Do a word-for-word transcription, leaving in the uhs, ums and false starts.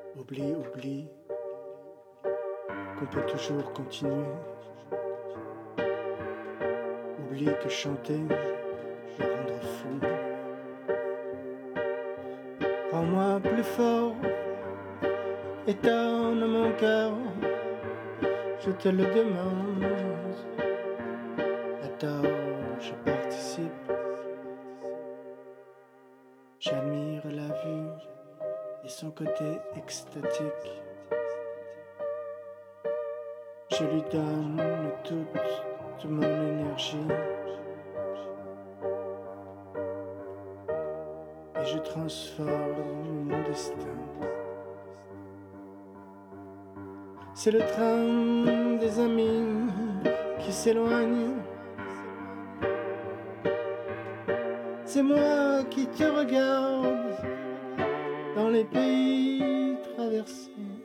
Oublie, oublie qu'on peut toujours continuer. Oublie que chanter me rendre fou. Rends-moi plus fort, étonne mon cœur, je te le demande. Attends, je participe. J'admire la vue et son côté extatique. Je lui donne toute mon énergie et je transforme mon destin. C'est le train des amis qui s'éloigne. C'est moi qui te regarde dans les pays traversés.